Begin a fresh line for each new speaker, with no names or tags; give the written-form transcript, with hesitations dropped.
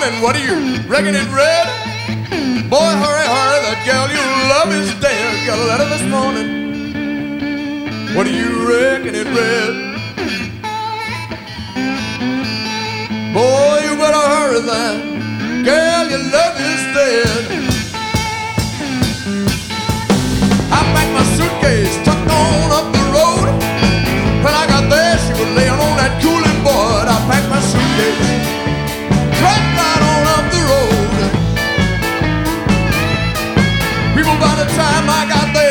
darling, what do you reckon it read? Boy, hurry, hurry, that girl you love is dead. Got a letter this morning. What do you reckon it read? Boy, you better hurry, that girl you love is dead. I packed my suitcase.